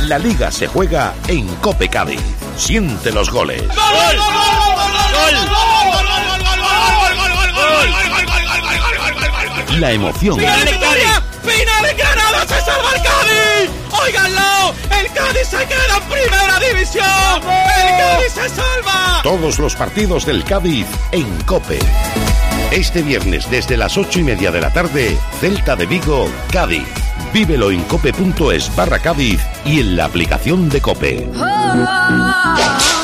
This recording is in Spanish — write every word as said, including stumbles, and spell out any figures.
La Liga se juega en Cope Cádiz. Siente los goles. ¡Gol! La emoción. ¡Final de Granada! ¡Final de Granada! ¡Se salva el Cádiz! ¡Óiganlo! ¡El Cádiz se queda en primera división! ¡El Cádiz se salva! Todos los partidos del Cádiz en Cope. Este viernes desde las ocho y media de la tarde, Celta de Vigo, Cádiz. Vívelo en cope punto es barra Cádiz y en la aplicación de Cope.